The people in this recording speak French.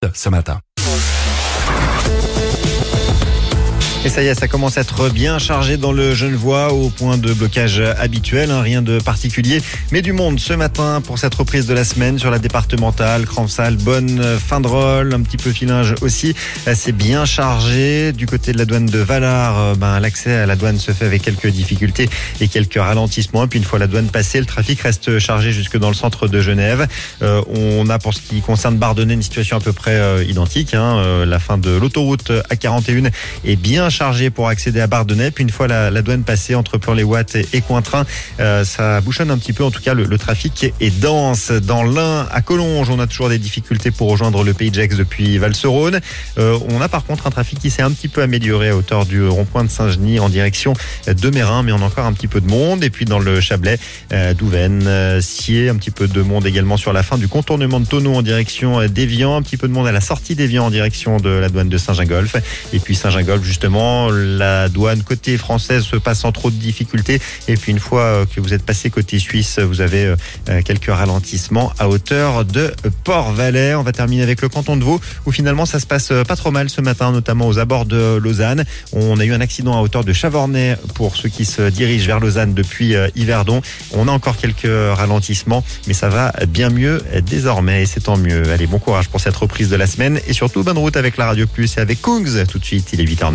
ce matin. Et ça y est, ça commence à être bien chargé dans le Genevois au point de blocage habituel, rien de particulier. Mais du monde ce matin pour cette reprise de la semaine sur la départementale, Crampsal, bonne fin de rôle, un petit peu filinge aussi. C'est bien chargé. Du côté de la douane de Valard, l'accès à la douane se fait avec quelques difficultés et quelques ralentissements. Et puis une fois la douane passée, le trafic reste chargé jusque dans le centre de Genève. On a pour ce qui concerne Bardonnay une situation à peu près identique. La fin de l'autoroute A41 est bien chargé pour accéder à Bardonnay. Puis une fois la douane passée entre Plan-les-Ouates et Cointrin, ça bouchonne un petit peu. En tout cas, le trafic est dense. Dans l'Ain, à Collonges, on a toujours des difficultés pour rejoindre le Pays de Gex depuis Val-Saône. On a par contre un trafic qui s'est un petit peu amélioré à hauteur du rond-point de Saint-Genis en direction de Mérin, mais on a encore un petit peu de monde. Et puis dans le Chablais, Douvaine, Scié, un petit peu de monde également sur la fin du contournement de Tonneau en direction d'Évian, un petit peu de monde à la sortie d'Évian en direction de la douane de Saint-Gingolph. Et puis Saint-Gingolph, justement, la douane côté française se passe sans trop de difficultés. Et puis une fois que vous êtes passé côté suisse, vous avez quelques ralentissements à hauteur de Port-Valais. On va terminer avec le canton de Vaud où finalement ça se passe pas trop mal ce matin, notamment aux abords de Lausanne. On a eu un accident à hauteur de Chavornay pour ceux qui se dirigent vers Lausanne depuis Yverdon. On a encore quelques ralentissements, mais ça va bien mieux désormais et c'est tant mieux. Allez, bon courage pour cette reprise de la semaine et surtout bonne route avec la Radio Plus et avec Kungs. Tout de suite, il est 8h09.